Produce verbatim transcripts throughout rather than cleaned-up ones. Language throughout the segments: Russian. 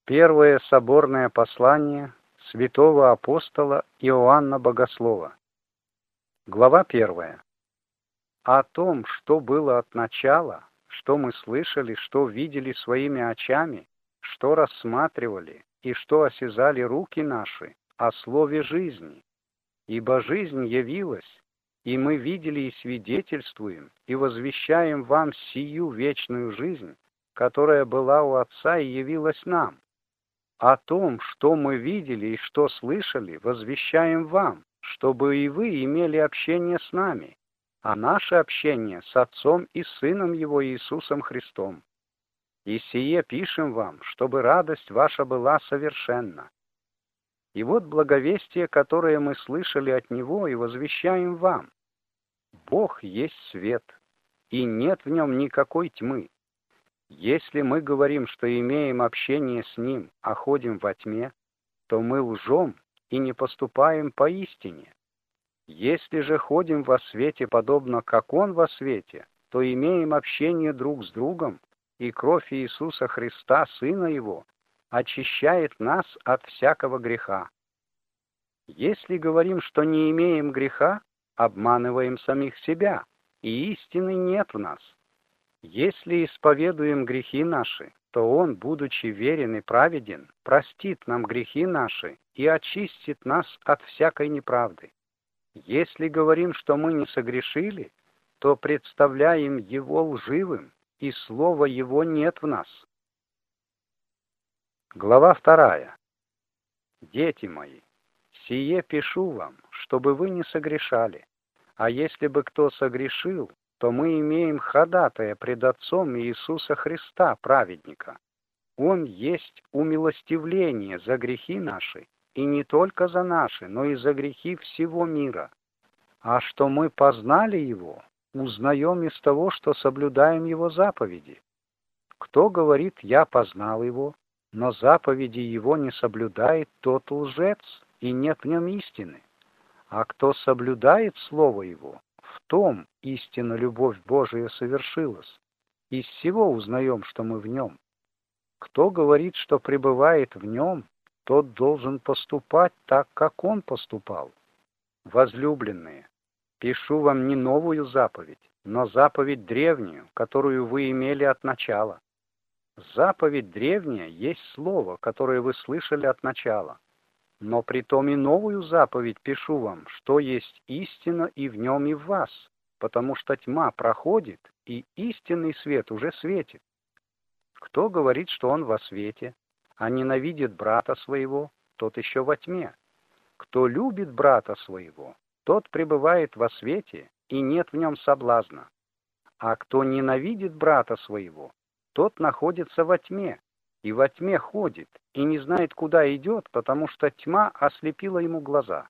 Первое соборное послание святого апостола Иоанна Богослова. Глава первая. О том, что было от начала, что мы слышали, что видели своими очами, что рассматривали и что осязали руки наши, о слове жизни. Ибо жизнь явилась, и мы видели и свидетельствуем, и возвещаем вам сию вечную жизнь, которая была у Отца и явилась нам. О том, что мы видели и что слышали, возвещаем вам, чтобы и вы имели общение с нами, а наше общение с Отцом и Сыном Его Иисусом Христом. И сие пишем вам, чтобы радость ваша была совершенна. И вот благовестие, которое мы слышали от Него, и возвещаем вам. Бог есть свет, и нет в нем никакой тьмы. Если мы говорим, что имеем общение с Ним, а ходим во тьме, то мы лжем и не поступаем по истине. Если же ходим во свете, подобно как Он во свете, то имеем общение друг с другом, и кровь Иисуса Христа, Сына Его, очищает нас от всякого греха. Если говорим, что не имеем греха, обманываем самих себя, и истины нет в нас. Если исповедуем грехи наши, то Он, будучи верен и праведен, простит нам грехи наши и очистит нас от всякой неправды. Если говорим, что мы не согрешили, то представляем Его лживым, и слова Его нет в нас. Глава вторая. Дети мои, сие пишу вам, чтобы вы не согрешали, а если бы кто согрешил, то мы имеем ходатая пред Отцом Иисуса Христа, праведника. Он есть умилостивление за грехи наши, и не только за наши, но и за грехи всего мира. А что мы познали Его, узнаем из того, что соблюдаем Его заповеди. Кто говорит «я познал Его», но заповеди Его не соблюдает, тот лжец, и нет в нем истины. А кто соблюдает Слово Его, в том истинно любовь Божия совершилась. Из всего узнаем, что мы в Нем. Кто говорит, что пребывает в Нем, тот должен поступать так, как Он поступал. Возлюбленные, пишу вам не новую заповедь, но заповедь древнюю, которую вы имели от начала. Заповедь древняя есть слово, которое вы слышали от начала. Но притом и новую заповедь пишу вам, что есть истина и в нем и в вас, потому что тьма проходит, и истинный свет уже светит. Кто говорит, что он во свете, а ненавидит брата своего, тот еще во тьме. Кто любит брата своего, тот пребывает во свете, и нет в нем соблазна. А кто ненавидит брата своего, тот находится во тьме, и во тьме ходит, и не знает, куда идет, потому что тьма ослепила ему глаза.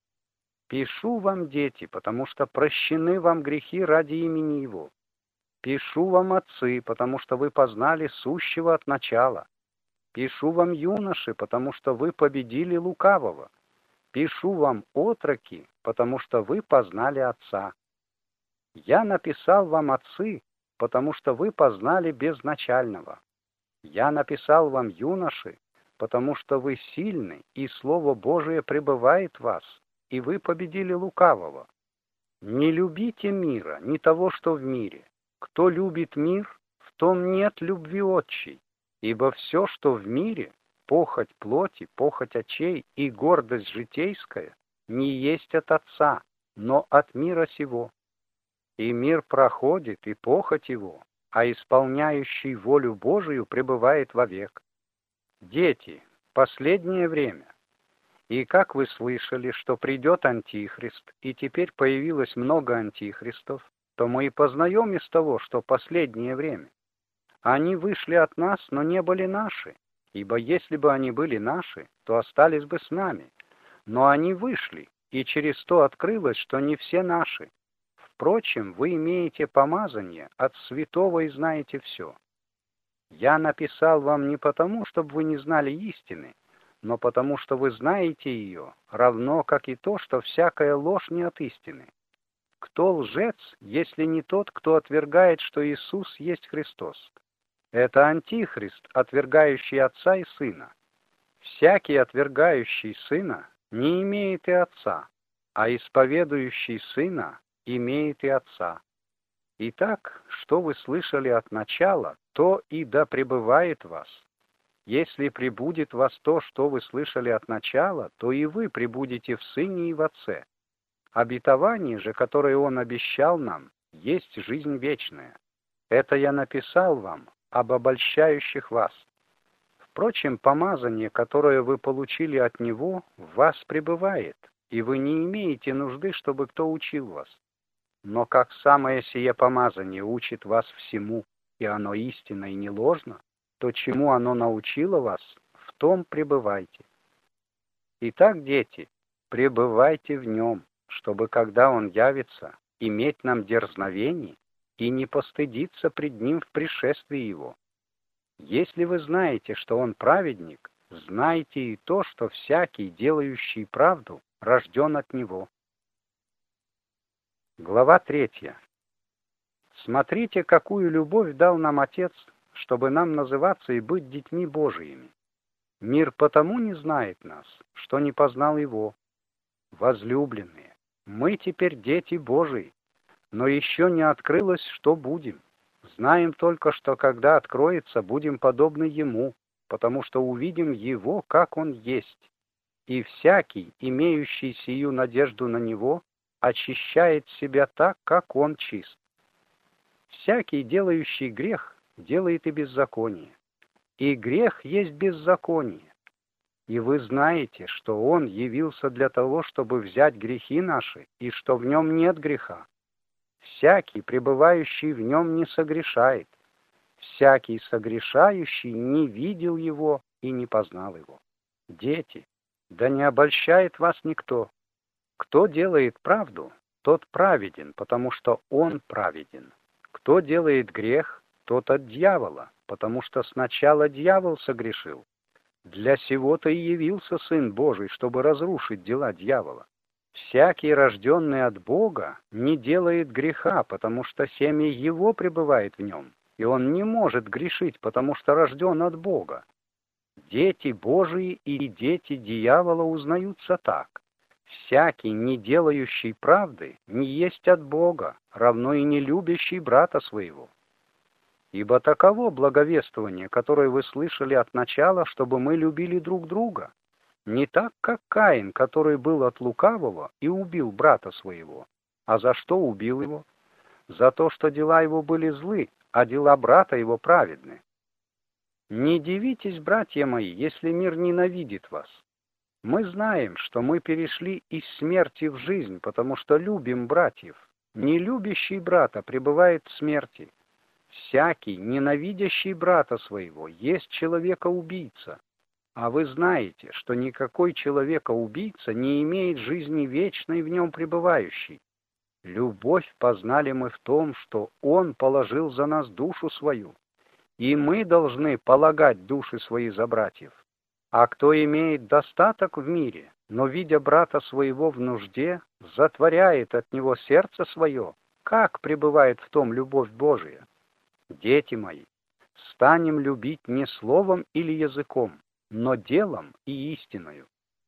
Пишу вам, дети, потому что прощены вам грехи ради имени Его. Пишу вам, отцы, потому что вы познали сущего от начала. Пишу вам, юноши, потому что вы победили лукавого. Пишу вам, отроки, потому что вы познали Отца. Я написал вам, отцы, потому что вы познали безначального. Я написал вам, юноши, потому что вы сильны, и Слово Божие пребывает в вас, и вы победили лукавого. Не любите мира, ни того, что в мире. Кто любит мир, в том нет любви отчей, ибо все, что в мире, похоть плоти, похоть очей и гордость житейская, не есть от Отца, но от мира сего. И мир проходит, и похоть его, а исполняющий волю Божию пребывает вовек. Дети, последнее время. И как вы слышали, что придет Антихрист, и теперь появилось много антихристов, то мы и познаем из того, что последнее время. Они вышли от нас, но не были наши, ибо если бы они были наши, то остались бы с нами. Но они вышли, и через то открылось, что не все наши. Впрочем, вы имеете помазание от святого и знаете все. Я написал вам не потому, чтобы вы не знали истины, но потому, что вы знаете ее, равно как и то, что всякая ложь не от истины. Кто лжец, если не тот, кто отвергает, что Иисус есть Христос? Это антихрист, отвергающий Отца и Сына. Всякий, отвергающий Сына, не имеет и Отца, а исповедующий Сына имеет и Отца. Итак, что вы слышали от начала, то и да пребывает в вас. Если пребудет в вас то, что вы слышали от начала, то и вы пребудете в Сыне и в Отце. Обетование же, которое Он обещал нам, есть жизнь вечная. Это я написал вам об обольщающих вас. Впрочем, помазание, которое вы получили от Него, в вас пребывает, и вы не имеете нужды, чтобы кто учил вас. Но как самое сие помазание учит вас всему, и оно истинно и не ложно, то, чему оно научило вас, в том пребывайте. Итак, дети, пребывайте в нем, чтобы, когда он явится, иметь нам дерзновение и не постыдиться пред ним в пришествии его. Если вы знаете, что он праведник, знайте и то, что всякий, делающий правду, рожден от него. Глава третья. Смотрите, какую любовь дал нам Отец, чтобы нам называться и быть детьми Божиими. Мир потому не знает нас, что не познал Его. Возлюбленные, мы теперь дети Божии, но еще не открылось, что будем. Знаем только, что когда откроется, будем подобны Ему, потому что увидим Его, как Он есть. И всякий, имеющий сию надежду на Него, очищает себя так, как Он чист. Всякий, делающий грех, делает и беззаконие. И грех есть беззаконие. И вы знаете, что Он явился для того, чтобы взять грехи наши, и что в Нем нет греха. Всякий, пребывающий в Нем, не согрешает. Всякий согрешающий не видел Его и не познал Его. Дети, да не обольщает вас никто. Кто делает правду, тот праведен, потому что Он праведен. Кто делает грех, тот от дьявола, потому что сначала дьявол согрешил. Для сего-то и явился Сын Божий, чтобы разрушить дела дьявола. Всякий, рожденный от Бога, не делает греха, потому что семя Его пребывает в нем, и он не может грешить, потому что рожден от Бога. Дети Божии и дети дьявола узнаются так. Всякий, не делающий правды, не есть от Бога, равно и не любящий брата своего. Ибо таково благовествование, которое вы слышали от начала, чтобы мы любили друг друга. Не так, как Каин, который был от лукавого и убил брата своего. А за что убил его? За то, что дела его были злы, а дела брата его праведны. Не дивитесь, братья мои, если мир ненавидит вас. Мы знаем, что мы перешли из смерти в жизнь, потому что любим братьев. Не любящий брата пребывает в смерти. Всякий, ненавидящий брата своего, есть человека-убийца. А вы знаете, что никакой человека-убийца не имеет жизни вечной в нем пребывающей. Любовь познали мы в том, что Он положил за нас душу свою, и мы должны полагать души свои за братьев. А кто имеет достаток в мире, но, видя брата своего в нужде, затворяет от него сердце свое, как пребывает в том любовь Божия? Дети мои, станем любить не словом или языком, но делом и истиною.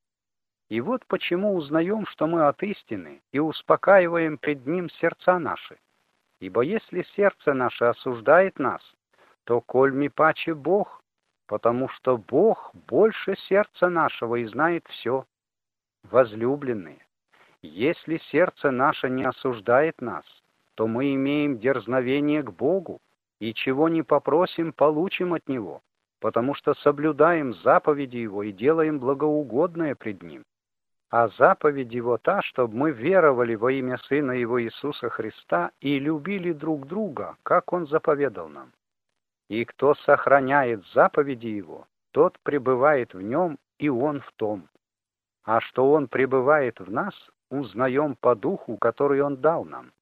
И вот почему узнаем, что мы от истины, и успокаиваем пред Ним сердца наши. Ибо если сердце наше осуждает нас, то коль ми паче Бог, потому что Бог больше сердца нашего и знает все. Возлюбленные, если сердце наше не осуждает нас, то мы имеем дерзновение к Богу, и чего не попросим, получим от Него, потому что соблюдаем заповеди Его и делаем благоугодное пред Ним. А заповедь Его та, чтобы мы веровали во имя Сына Его Иисуса Христа и любили друг друга, как Он заповедал нам. И кто сохраняет заповеди Его, тот пребывает в Нем, и Он в том. А что Он пребывает в нас, узнаем по Духу, который Он дал нам.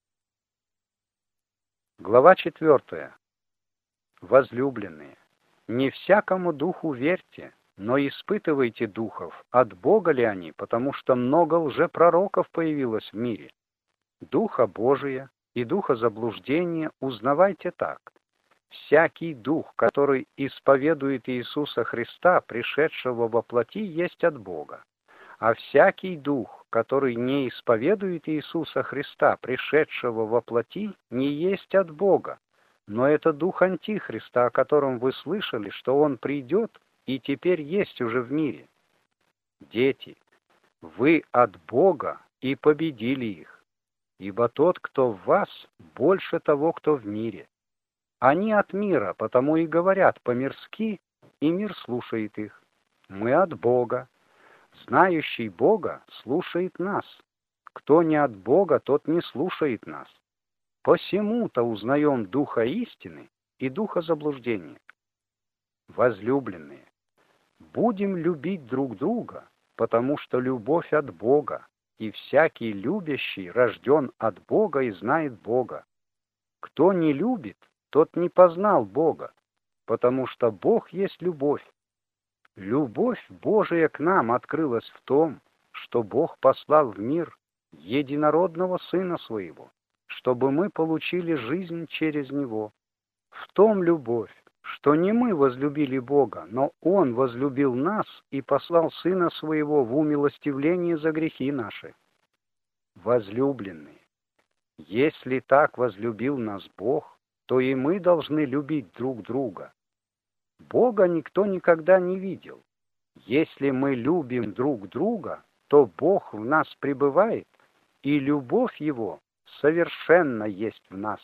Глава четвертая. Возлюбленные, не всякому духу верьте, но испытывайте духов, от Бога ли они, потому что много лжепророков появилось в мире. Духа Божия и духа заблуждения узнавайте так. Всякий дух, который исповедует Иисуса Христа, пришедшего во плоти, есть от Бога. А всякий дух, который не исповедует Иисуса Христа, пришедшего во плоти, не есть от Бога. Но это дух Антихриста, о котором вы слышали, что он придет и теперь есть уже в мире. Дети, вы от Бога и победили их, ибо тот, кто в вас, больше того, кто в мире. Они от мира, потому и говорят по-мирски, и мир слушает их. Мы от Бога. Знающий Бога слушает нас. Кто не от Бога, тот не слушает нас. Посему-то узнаем духа истины и духа заблуждения. Возлюбленные, будем любить друг друга, потому что любовь от Бога, и всякий любящий рожден от Бога и знает Бога. Кто не любит, тот не познал Бога, потому что Бог есть любовь. Любовь Божия к нам открылась в том, что Бог послал в мир единородного Сына Своего, чтобы мы получили жизнь через Него. В том любовь, что не мы возлюбили Бога, но Он возлюбил нас и послал Сына Своего в умилостивление за грехи наши. Возлюбленные, если так возлюбил нас Бог, то и мы должны любить друг друга. Бога никто никогда не видел. Если мы любим друг друга, то Бог в нас пребывает, и любовь Его совершенно есть в нас.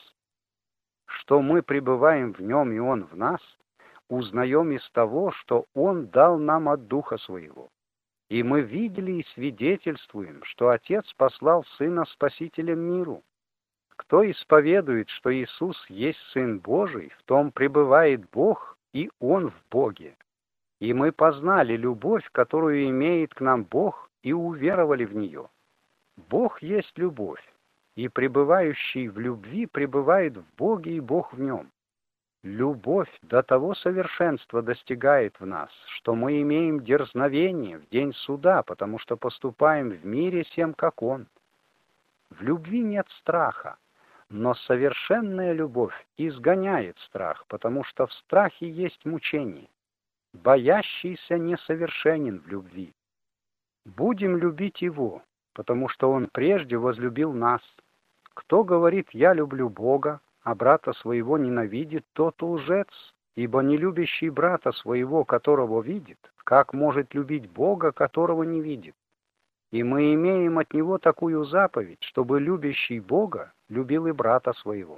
Что мы пребываем в Нем, и Он в нас, узнаем из того, что Он дал нам от Духа Своего. И мы видели и свидетельствуем, что Отец послал Сына Спасителем миру. Кто исповедует, что Иисус есть Сын Божий, в том пребывает Бог, и Он в Боге. И мы познали любовь, которую имеет к нам Бог, и уверовали в нее. Бог есть любовь, и пребывающий в любви пребывает в Боге, и Бог в нем. Любовь до того совершенства достигает в нас, что мы имеем дерзновение в день суда, потому что поступаем в мире всем, как Он. В любви нет страха, но совершенная любовь изгоняет страх, потому что в страхе есть мучение. Боящийся несовершенен в любви. Будем любить Его, потому что Он прежде возлюбил нас. Кто говорит «я люблю Бога», а брата своего ненавидит, тот лжец, ибо не любящий брата своего, которого видит, как может любить Бога, которого не видит? И мы имеем от Него такую заповедь, чтобы любящий Бога любил и брата своего.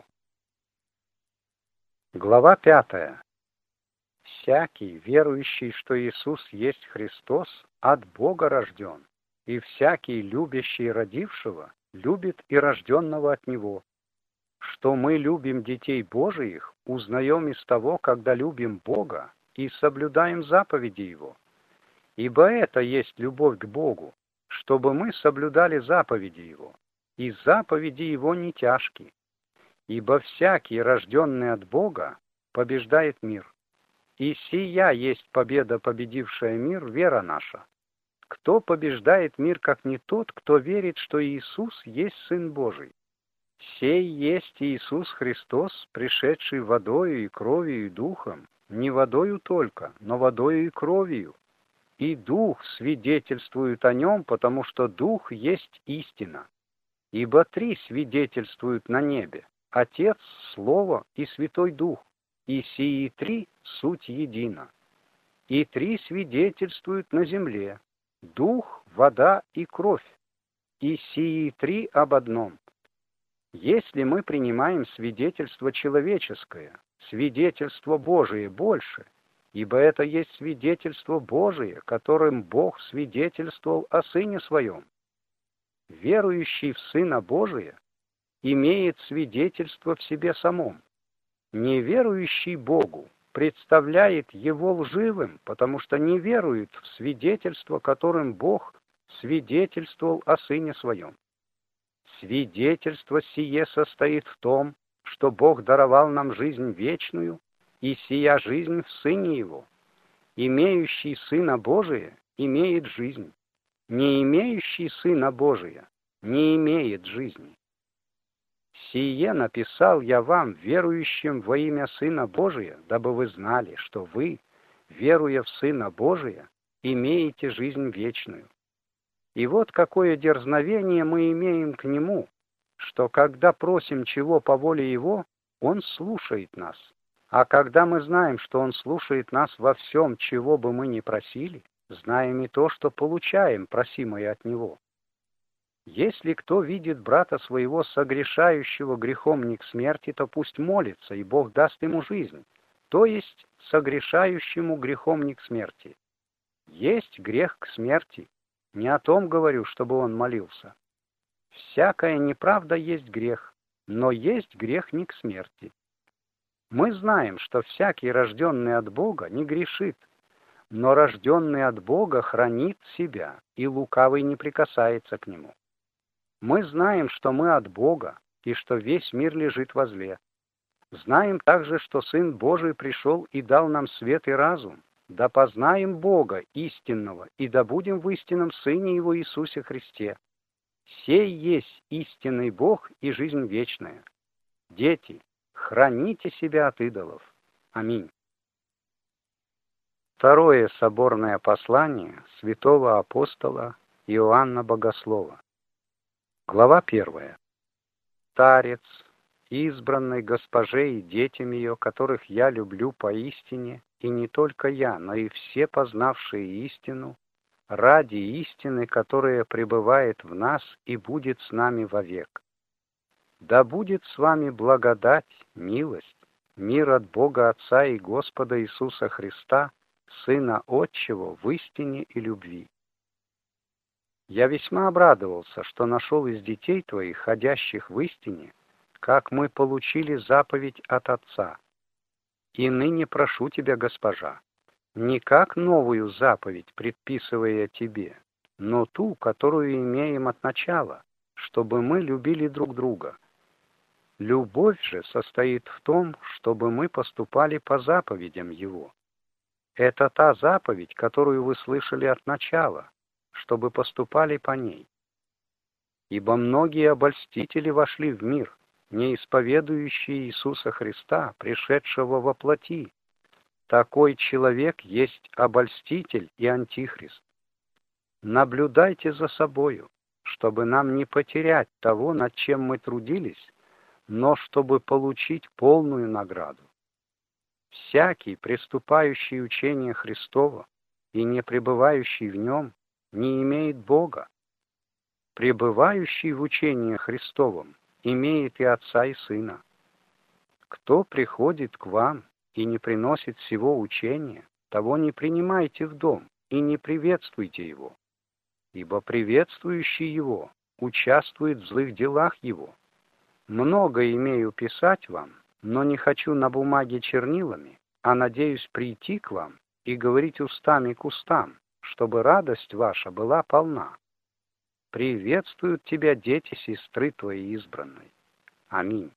Глава пятая. Всякий, верующий, что Иисус есть Христос, от Бога рожден, и всякий, любящий родившего, любит и рожденного от Него. Что мы любим детей Божиих, узнаем из того, когда любим Бога и соблюдаем заповеди Его. Ибо это есть любовь к Богу, чтобы мы соблюдали заповеди Его, и заповеди Его не тяжки. Ибо всякий, рожденный от Бога, побеждает мир. И сия есть победа, победившая мир, вера наша. Кто побеждает мир, как не тот, кто верит, что Иисус есть Сын Божий? Сей есть Иисус Христос, пришедший водою и кровью и духом, не водою только, но водою и кровью. И Дух свидетельствует о Нем, потому что Дух есть истина. Ибо три свидетельствуют на небе: Отец, Слово и Святой Дух, и сии три суть едина. И три свидетельствуют на земле: Дух, вода и кровь, и сии три об одном. Если мы принимаем свидетельство человеческое, свидетельство Божие больше, ибо это есть свидетельство Божие, которым Бог свидетельствовал о Сыне Своем. Верующий в Сына Божия имеет свидетельство в себе самом. Неверующий Богу представляет Его лживым, потому что не верует в свидетельство, которым Бог свидетельствовал о Сыне Своем. Свидетельство сие состоит в том, что Бог даровал нам жизнь вечную, и сия жизнь в Сыне Его. Имеющий Сына Божия имеет жизнь, не имеющий Сына Божия не имеет жизни. Сие написал я вам, верующим во имя Сына Божия, дабы вы знали, что вы, веруя в Сына Божия, имеете жизнь вечную. И вот какое дерзновение мы имеем к Нему, что когда просим чего по воле Его, Он слушает нас. А когда мы знаем, что Он слушает нас во всем, чего бы мы ни просили, знаем и то, что получаем просимое от Него. Если кто видит брата своего согрешающего грехом не к смерти, то пусть молится, и Бог даст ему жизнь, то есть согрешающему грехом не к смерти. Есть грех к смерти, не о том говорю, чтобы он молился. Всякая неправда есть грех, но есть грех не к смерти. Мы знаем, что всякий, рожденный от Бога, не грешит, но рожденный от Бога хранит себя, и лукавый не прикасается к нему. Мы знаем, что мы от Бога, и что весь мир лежит во зле. Знаем также, что Сын Божий пришел и дал нам свет и разум, да познаем Бога истинного, и да будем в истинном Сыне Его Иисусе Христе. Сей есть истинный Бог и жизнь вечная. Дети, храните себя от идолов. Аминь. Второе соборное послание святого апостола Иоанна Богослова. Глава первая. Старец, избранной госпоже и детям ее, которых я люблю поистине, и не только я, но и все познавшие истину, ради истины, которая пребывает в нас и будет с нами вовек. Да будет с вами благодать, милость, мир от Бога Отца и Господа Иисуса Христа, Сына Отчего, в истине и любви. Я весьма обрадовался, что нашел из детей твоих, ходящих в истине, как мы получили заповедь от Отца. И ныне прошу тебя, госпожа, не как новую заповедь, предписывая тебе, но ту, которую имеем от начала, чтобы мы любили друг друга. Любовь же состоит в том, чтобы мы поступали по заповедям Его. Это та заповедь, которую вы слышали от начала, чтобы поступали по ней. Ибо многие обольстители вошли в мир, не исповедующие Иисуса Христа, пришедшего во плоти. Такой человек есть обольститель и антихрист. Наблюдайте за собою, чтобы нам не потерять того, над чем мы трудились, но чтобы получить полную награду. Всякий, приступающий учение Христово и не пребывающий в нем, не имеет Бога. Пребывающий в учении Христовом имеет и Отца, и Сына. Кто приходит к вам и не приносит всего учения, того не принимайте в дом и не приветствуйте его, ибо приветствующий его участвует в злых делах его. Много имею писать вам, но не хочу на бумаге чернилами, а надеюсь прийти к вам и говорить устами к устам, чтобы радость ваша была полна. Приветствуют тебя дети сестры твоей избранной. Аминь.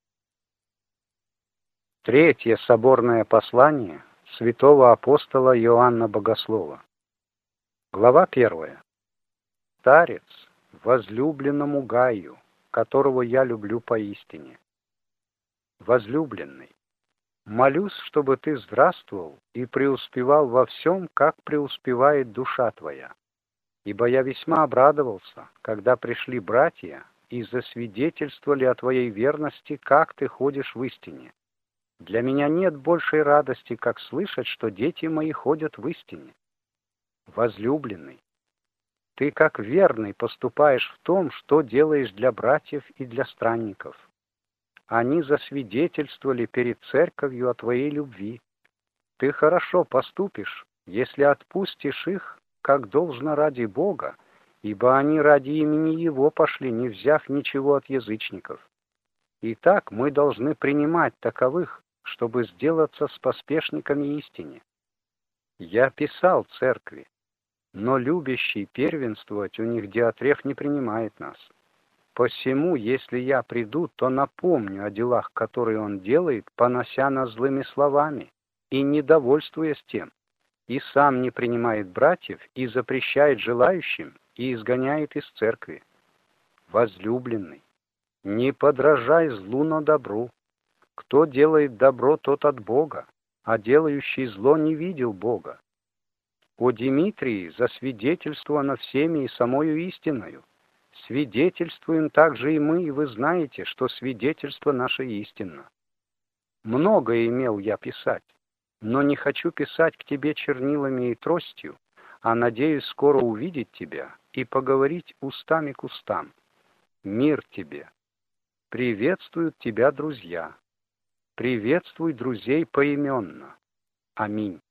Третье соборное послание святого апостола Иоанна Богослова. Глава первая. Старец, возлюбленному Гаю, которого я люблю поистине. Возлюбленный, молюсь, чтобы ты здравствовал и преуспевал во всем, как преуспевает душа твоя. Ибо я весьма обрадовался, когда пришли братья и засвидетельствовали о твоей верности, как ты ходишь в истине. Для меня нет большей радости, как слышать, что дети мои ходят в истине. Возлюбленный, ты как верный поступаешь в том, что делаешь для братьев и для странников. Они засвидетельствовали перед церковью о твоей любви. Ты хорошо поступишь, если отпустишь их, как должно ради Бога, ибо они ради имени Его пошли, не взяв ничего от язычников. Итак, мы должны принимать таковых, чтобы сделаться с поспешниками истине. Я писал церкви, но любящий первенствовать у них Диотреф не принимает нас. Посему, если я приду, то напомню о делах, которые он делает, понося нас злыми словами, и недовольствуясь тем, и сам не принимает братьев, и запрещает желающим, и изгоняет из церкви. Возлюбленный, Не подражай злу, но добру. Кто делает добро, тот от Бога, а делающий зло не видел Бога. О Димитрии засвидетельствовано всеми и самою истиною. Свидетельствуем также и мы, и вы знаете, что свидетельство наше истинно. Многое имел я писать, но не хочу писать к тебе чернилами и тростью, а надеюсь скоро увидеть тебя и поговорить устами к устам. Мир тебе! Приветствуют тебя друзья. Приветствуй друзей поименно. Аминь.